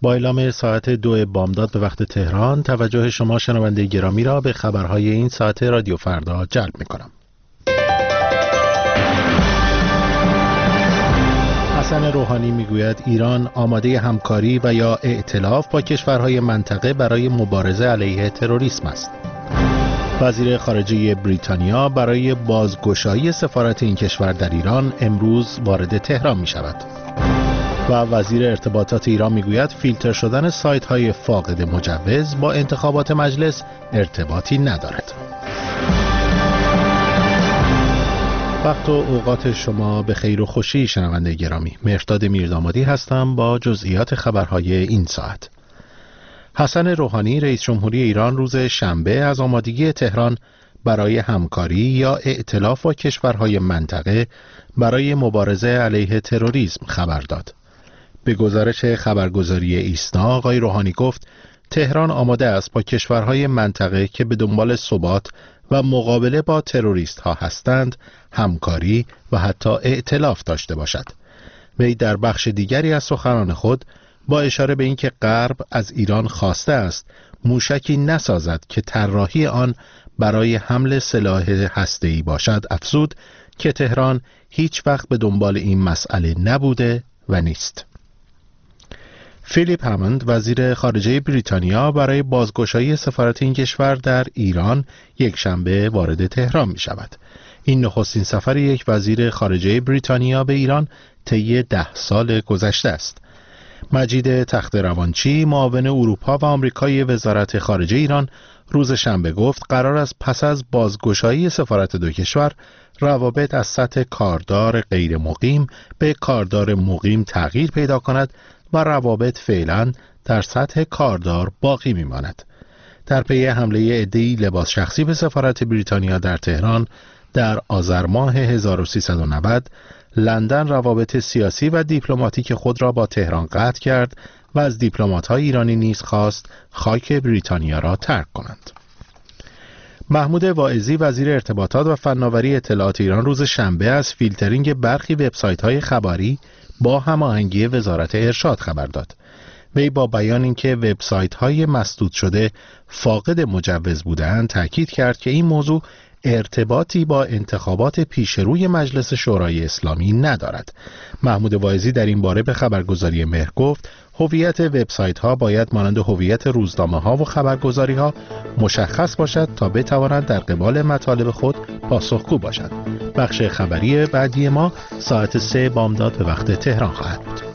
با اعلام ساعت 2 بامداد به وقت تهران، توجه شما شنونده گرامی را به خبرهای این ساعت رادیو فردا جلب می‌کنم. حسن روحانی میگوید ایران آماده همکاری و یا ائتلاف با کشورهای منطقه برای مبارزه علیه تروریسم است. وزیر خارجه بریتانیا برای بازگشایی سفارت این کشور در ایران امروز وارد تهران می شود. و وزیر ارتباطات ایران میگوید فیلتر شدن سایت های فاقد مجوز با انتخابات مجلس ارتباطی ندارد. وقت و اوقات شما به خیر و خوشی شنونده گرامی. مهرداد میردامادی هستم با جزئیات خبرهای این ساعت. حسن روحانی رئیس جمهوری ایران روز شنبه از آمادگی تهران برای همکاری یا ائتلاف با کشورهای منطقه برای مبارزه علیه تروریسم خبر داد. به گزارش خبرگزاری ایسنا آقای روحانی گفت تهران آماده است با کشورهای منطقه که به دنبال ثبات و مقابله با تروریست ها هستند همکاری و حتی ائتلاف داشته باشد. وی در بخش دیگری از سخنان خود با اشاره به اینکه غرب از ایران خواسته است موشکی نسازد که طراحی آن برای حمل سلاح هسته‌ای باشد افزود که تهران هیچ وقت به دنبال این مسئله نبوده و نیست. فیلیپ هموند وزیر خارجه بریتانیا برای بازگشایی سفارت این کشور در ایران یک شنبه وارد تهران می شود. این نخستین سفر یک وزیر خارجه بریتانیا به ایران طی 10 سال گذشته است. مجید تخت‌روانچی معاون اروپا و آمریکای وزارت خارجه ایران روز شنبه گفت قرار است پس از بازگشایی سفارت دو کشور روابط از سطح کاردار غیر مقیم به کاردار مقیم تغییر پیدا کند و روابط فعلا در سطح کاردار باقی میماند. در پی حمله عده‌ای لباس شخصی به سفارت بریتانیا در تهران در آذر ماه 1390 لندن روابط سیاسی و دیپلماتیک خود را با تهران قطع کرد و از دیپلمات‌های ایرانی نیز خواست خاک بریتانیا را ترک کنند. محمود واعظی وزیر ارتباطات و فناوری اطلاعات ایران روز شنبه از فیلترینگ برخی وبسایت‌های خبری با هماهنگی وزارت ارشاد خبر داد. وی با بیان اینکه وبسایت‌های مسدود شده فاقد مجوز بودند تاکید کرد که این موضوع ارتباطی با انتخابات پیشروی مجلس شورای اسلامی ندارد. محمود واعظی در این باره به خبرگزاری مهر گفت هویت وبسایت‌ها باید مانند هویت روزنامه‌ها و خبرگزاری‌ها مشخص باشد تا بتوانند در قبال مطالب خود پاسخگو باشند. بخش خبری بعدی ما ساعت 3 بامداد به وقت تهران خواهد بود.